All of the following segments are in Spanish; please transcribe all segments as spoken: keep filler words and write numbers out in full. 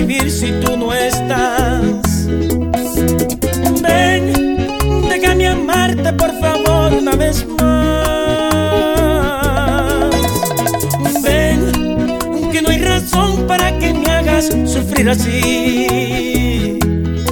vivir si tú no estás. Ven, déjame amarte por favor una vez más. Ven, que no hay razón para que me hagas sufrir así.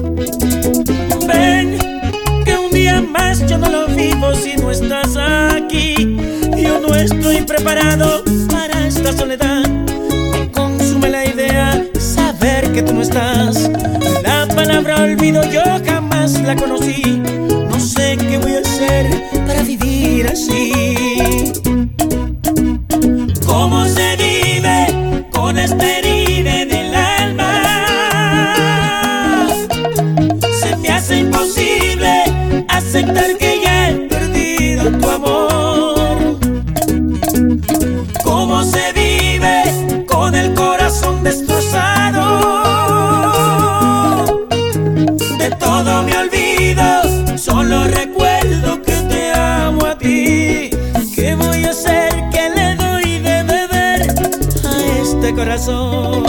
Ven, que un día más yo no lo vivo si no estás aquí. Yo no estoy preparado para esta soledad. Me consume la idea saber que tú no estás. La palabra olvido yo jamás la conocí. No sé qué voy a hacer para vivir así. ¿Cómo se vive con esta herida en el alma? Se me hace imposible aceptar que ya he perdido tu amor. ¿Cómo se vive con el corazón destrozado? De todo me olvido, solo recuerdo que te amo a ti. ¿Qué voy a hacer? ¿Qué le doy de beber a este corazón?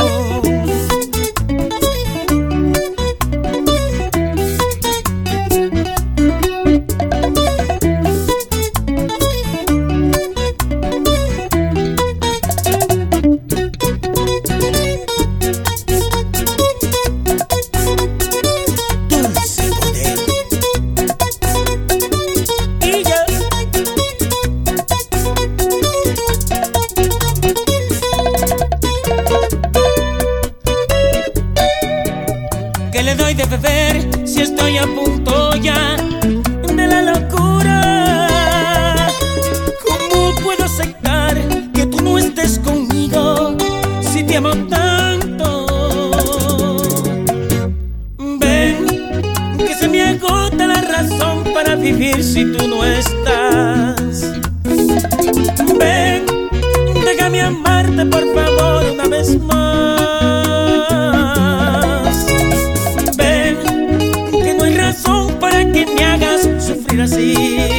¿Qué le doy de beber si estoy a punto ya de la locura? ¿Cómo puedo aceptar que tú no estés conmigo si te amo tanto? Ven, que se me agota la razón para vivir si tú no estás. Ven, déjame amarte por favor una vez más. Para que me hagas sufrir así.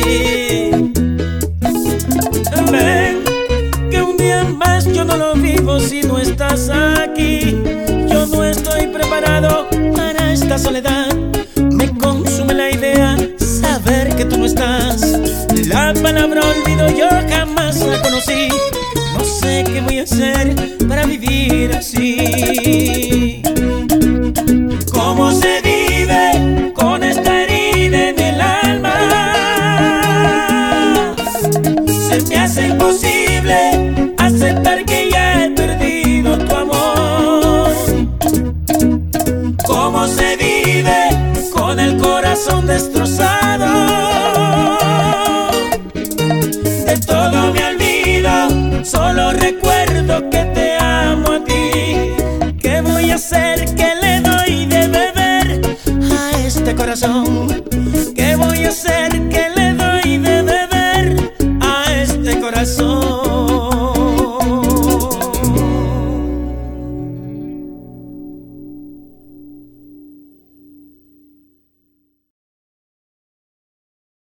Ven, que un día más yo no lo vivo si no estás aquí. Yo no estoy preparado para esta soledad. Me consume la idea saber que tú no estás. La palabra olvido yo jamás la conocí. No sé qué voy a hacer para vivir así. ¿Cómo se vive con esta herida en el alma? Se me hace imposible aceptar que ya he perdido tu amor. ¿Cómo se vive con el corazón destrozado? De todo me olvido, solo recuerdo que te amo a ti. ¿Qué voy a hacer? ¿Qué le doy de beber a este corazón?